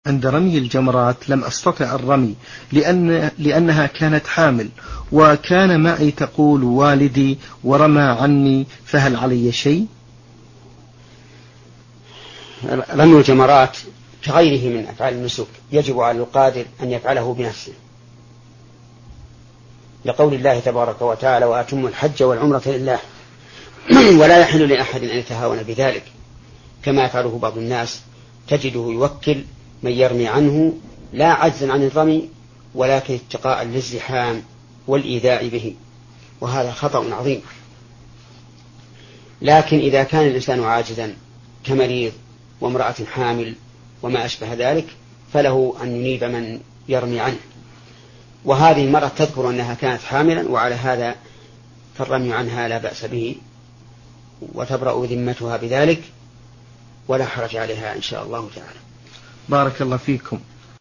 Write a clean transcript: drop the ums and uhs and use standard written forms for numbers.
عند رمي الجمرات لم أستطع الرمي لأنها كانت حامل، وكان معي تقول والدي ورمى عني، فهل علي شيء؟ رمي الجمرات كغيره من أفعال النسك يجب على القادر أن يفعله بنفسه، لقول الله تبارك وتعالى: وأتموا الحج والعمرة لله. ولا يحل لأحد أن يتهاون بذلك، كما يفعله بعض الناس، تجده يوكل من يرمي عنه لا عجزا عن الرمي ولكن اتقاء للزحام والإيذاء به، وهذا خطأ عظيم. لكن إذا كان الإنسان عاجزا كمريض وامرأة حامل وما أشبه ذلك فله أن ينيب من يرمي عنه، وهذه المرأة تذكر أنها كانت حاملا، وعلى هذا فالرمي عنها لا بأس به وتبرأ ذمتها بذلك ولا حرج عليها إن شاء الله تعالى. بارك الله فيكم.